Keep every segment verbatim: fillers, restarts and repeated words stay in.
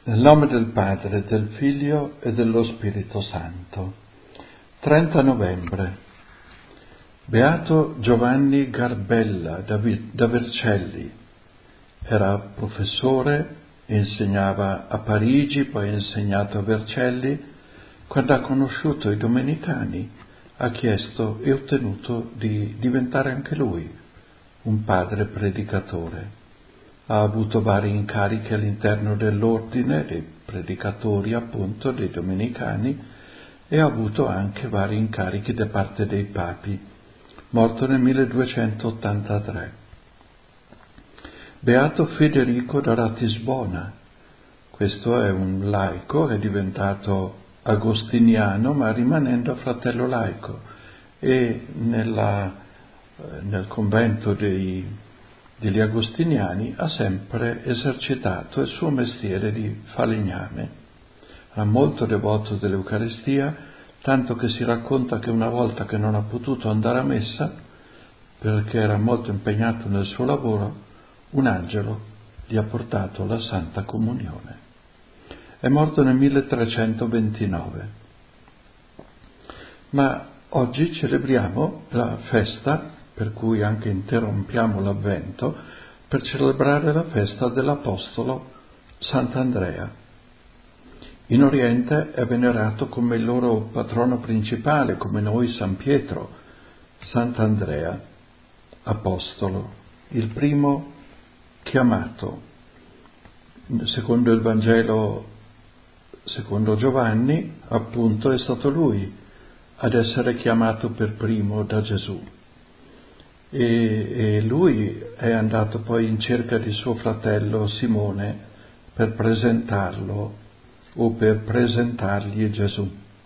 Nel nome del Padre, del Figlio e dello Spirito Santo. trenta novembre. Beato Giovanni Garbella da, Vi- da Vercelli. Era professore, insegnava a Parigi, poi ha insegnato a Vercelli. Quando ha conosciuto i domenicani ha chiesto e ottenuto di diventare anche lui un padre predicatore. Ha avuto vari incarichi all'interno dell'ordine dei predicatori, appunto, dei domenicani, e ha avuto anche vari incarichi da parte dei papi, morto nel milleduecentottantatré. Beato Federico da Ratisbona. Questo è un laico, è diventato agostiniano, ma rimanendo fratello laico, e nella, nel convento dei degli agostiniani ha sempre esercitato il suo mestiere di falegname. Era molto devoto dell'Eucaristia, tanto che si racconta che una volta che non ha potuto andare a messa, perché era molto impegnato nel suo lavoro, un angelo gli ha portato la Santa Comunione. È morto nel milletrecentoventinove. Ma oggi celebriamo la festa, per cui anche interrompiamo l'Avvento, per celebrare la festa dell'Apostolo Sant'Andrea. In Oriente è venerato come il loro patrono principale, come noi San Pietro, Sant'Andrea, Apostolo, il primo chiamato. Secondo il Vangelo, secondo Giovanni, appunto, è stato lui ad essere chiamato per primo da Gesù. E, e lui è andato poi in cerca di suo fratello Simone per presentarlo o per presentargli Gesù.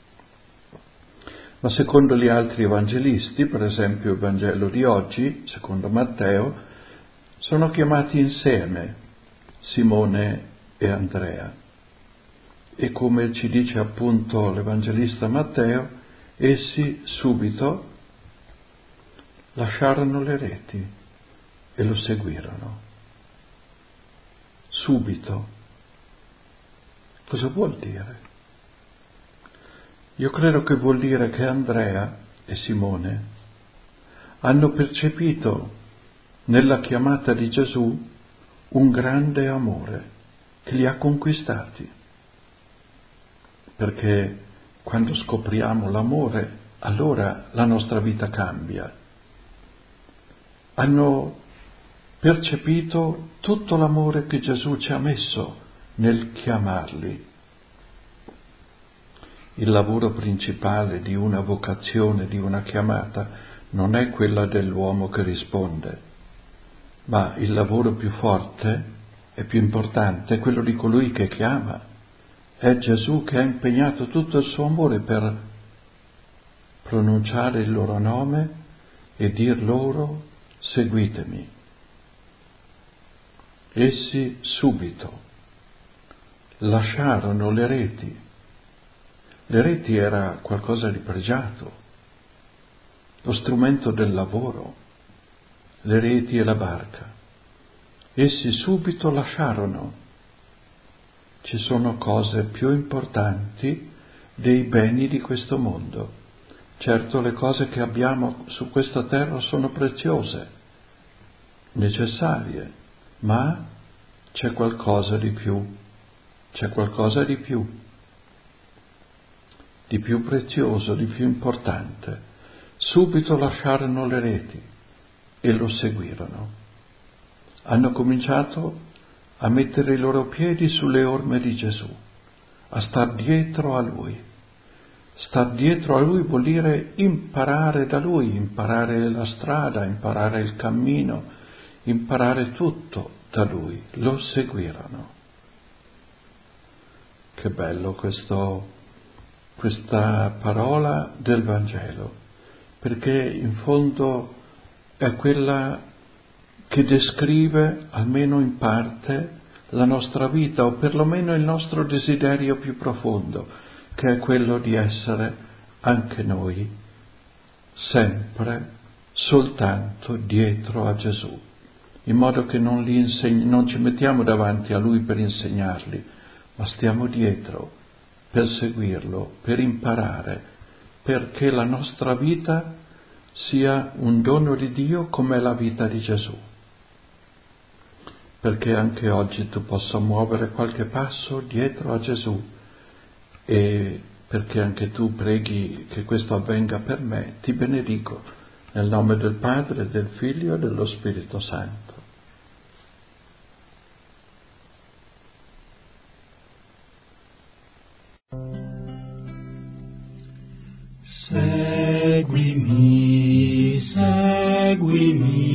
Ma secondo gli altri evangelisti, per esempio il Vangelo di oggi, secondo Matteo, sono chiamati insieme Simone e Andrea. E come ci dice appunto l'Evangelista Matteo, essi subito lasciarono le reti e lo seguirono. Subito. Cosa vuol dire? Io credo che vuol dire che Andrea e Simone hanno percepito nella chiamata di Gesù un grande amore che li ha conquistati. Perché quando scopriamo l'amore, allora la nostra vita cambia. Hanno percepito tutto l'amore che Gesù ci ha messo nel chiamarli. Il lavoro principale di una vocazione, di una chiamata, non è quella dell'uomo che risponde, ma il lavoro più forte e più importante è quello di colui che chiama. È Gesù che ha impegnato tutto il suo amore per pronunciare il loro nome e dir loro: seguitemi. Essi subito lasciarono le reti. Le reti era qualcosa di pregiato, lo strumento del lavoro, le reti e la barca. Essi subito lasciarono. Ci sono cose più importanti dei beni di questo mondo. Certo, le cose che abbiamo su questa terra sono preziose, necessarie, ma c'è qualcosa di più, c'è qualcosa di più, di più prezioso, di più importante. Subito lasciarono le reti e lo seguirono. Hanno cominciato a mettere i loro piedi sulle orme di Gesù, a star dietro a Lui. Star dietro a Lui vuol dire imparare da Lui, imparare la strada, imparare il cammino, imparare tutto da Lui. Lo seguirono. Che bello questo, questa parola del Vangelo, perché in fondo è quella che descrive, almeno in parte, la nostra vita, o perlomeno il nostro desiderio più profondo, che è quello di essere anche noi sempre soltanto dietro a Gesù, in modo che non, li insegni, non ci mettiamo davanti a Lui per insegnarli, ma stiamo dietro per seguirlo, per imparare, perché la nostra vita sia un dono di Dio come la vita di Gesù. Perché anche oggi tu possa muovere qualche passo dietro a Gesù e perché anche tu preghi che questo avvenga per me, ti benedico nel nome del Padre, del Figlio e dello Spirito Santo. Seguimi, seguimi.